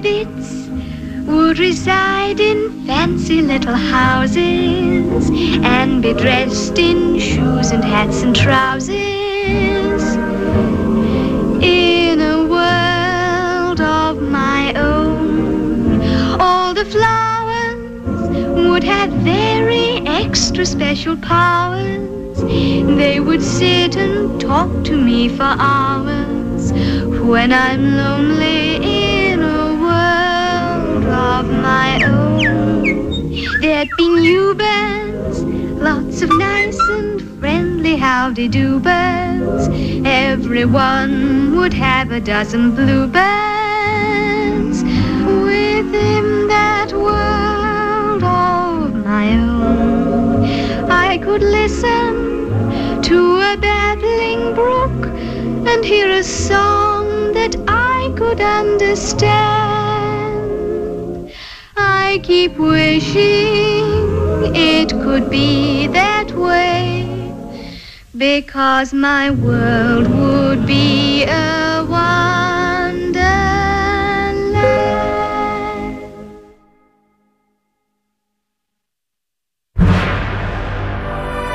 rabbits would reside in fancy little houses and be dressed in shoes and hats and trousers. In a world of my own, all the flowers would have very extra special powers. They would sit and talk to me for hours when I'm lonely in a world of my own. There'd be new birds, lots of nice and friendly howdy-do birds. Everyone would have a dozen bluebirds within that world of my own. I could listen to a babbling brook and hear a song that I could understand. I keep wishing it could be that way, because my world